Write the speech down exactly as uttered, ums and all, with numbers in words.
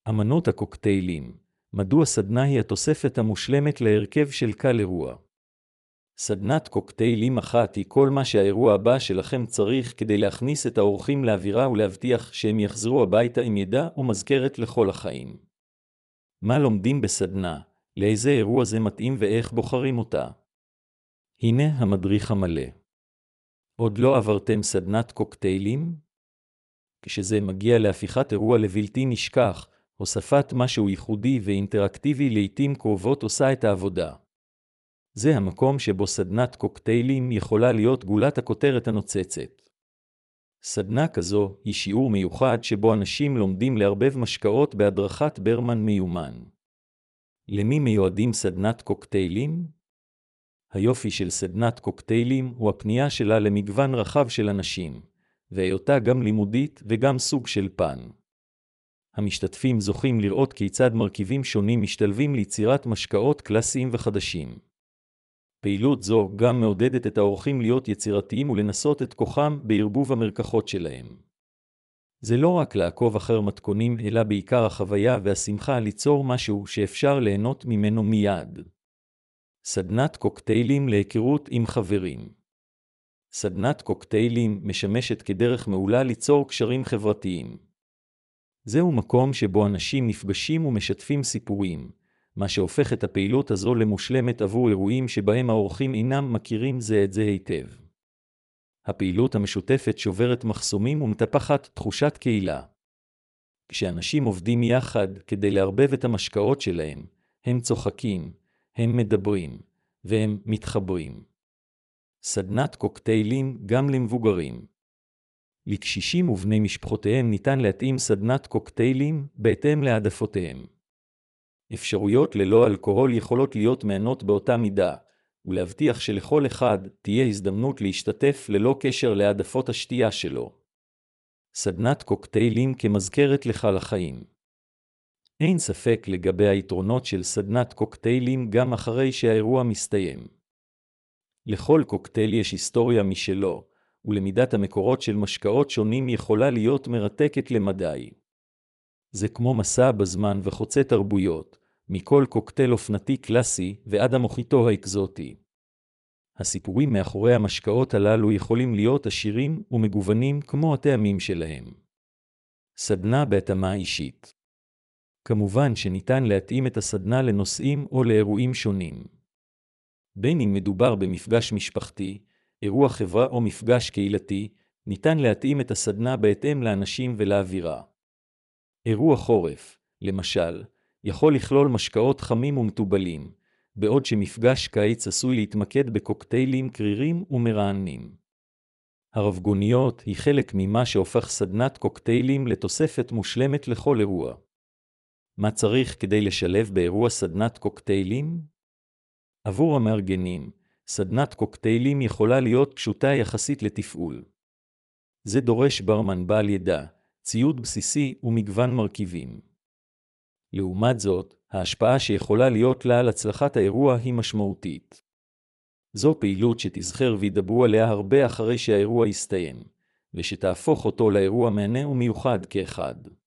אמנות הקוקטיילים. מדוע סדנה היא התוספת המושלמת להרכב של כל אירוע? סדנת קוקטיילים אחת היא כל מה שהאירוע הבא שלכם צריך כדי להכניס את האורחים לאווירה ולהבטיח שהם יחזרו הביתה עם ידע ומזכרת לכל החיים. מה לומדים בסדנה? לאיזה אירוע זה מתאים ואיך בוחרים אותה? הנה המדריך המלא. עוד לא עברתם סדנת קוקטיילים? כשזה מגיע להפיכת אירוע לבלתי נשכח, הוספת משהו ייחודי ואינטראקטיבי לעתים קרובות עושה את העבודה. זה המקום שבו סדנת קוקטיילים יכולה להיות גולת הכותרת הנוצצת. סדנה כזו היא שיעור מיוחד שבו אנשים לומדים לערבב משקאות בהדרכת ברמן מיומן. למי מיועדים סדנת קוקטיילים? היופי של סדנת קוקטיילים הוא הפנייה שלה למגוון רחב של אנשים, והיותה גם לימודית וגם סוג של פן. המשתתפים זוכים לראות כיצד מרכיבים שונים משתלבים ליצירת משקאות קלאסיים וחדשים. פעילות זו גם מעודדת את האורחים להיות יצירתיים ולנסות את כוחם בערבוב המרקחות שלהם. זה לא רק לעקוב אחר מתכונים, אלא בעיקר החוויה והשמחה ליצור משהו שאפשר ליהנות ממנו מיד. סדנת קוקטיילים להיכרות עם חברים. סדנת קוקטיילים משמשת כדרך מעולה ליצור קשרים חברתיים. זהו מקום שבו אנשים נפגשים ומשתפים סיפורים, מה שהופך את הפעילות הזו למושלמת עבור אירועים שבהם האורחים אינם מכירים זה את זה היטב. הפעילות המשותפת שוברת מחסומים ומטפחת תחושת קהילה. כשאנשים עובדים יחד כדי לערבב את המשקאות שלהם, הם צוחקים, הם מדברים, והם מתחברים. סדנת קוקטיילים גם למבוגרים. לקשישים ובני משפחותיהם ניתן להתאים סדנת קוקטיילים בהתאם להעדפותיהם. אפשרויות ללא אלכוהול יכולות להיות מענות באותה מידה, ולהבטיח שלכל אחד תהיה הזדמנות להשתתף ללא קשר להעדפות השתייה שלו. סדנת קוקטיילים כמזכרת לך לחיים. אין ספק לגבי היתרונות של סדנת קוקטיילים גם אחרי שהאירוע מסתיים. לכל קוקטייל יש היסטוריה משלו, ולמידת המקורות של משקאות שונים יכולה להיות מרתקת למדי. זה כמו מסע בזמן וחוצה תרבויות, מכל קוקטייל אופנתי קלאסי ועד המוחיטו האקזוטי. הסיפורים מאחורי המשקאות הללו יכולים להיות עשירים ומגוונים כמו הטעמים שלהם. סדנה בהתאמה אישית. כמובן שניתן להתאים את הסדנה לנושאים או לאירועים שונים. בין אם מדובר במפגש משפחתי, אירוע חברה או מפגש קהילתי, ניתן להתאים את הסדנה בהתאם לאנשים ולאווירה. אירוע חורף, למשל, יכול לכלול משקאות חמים ומטובלים, בעוד שמפגש קיץ עשוי להתמקד בקוקטיילים קרירים ומרעננים. הרבגוניות היא חלק ממה שהופך סדנת קוקטיילים לתוספת מושלמת לכל אירוע. מה צריך כדי לשלב באירוע סדנת קוקטיילים? עבור המארגנים, סדנת קוקטיילים יכולה להיות פשוטה יחסית לתפעול. זה דורש ברמן בעל ידע, ציוד בסיסי ומגוון מרכיבים. לעומת זאת, ההשפעה שיכולה להיות לה על הצלחת האירוע היא משמעותית. זו פעילות שתזכר וידברו עליה הרבה אחרי שהאירוע יסתיים, ושתהפוך אותו לאירוע מענה ומיוחד כאחד.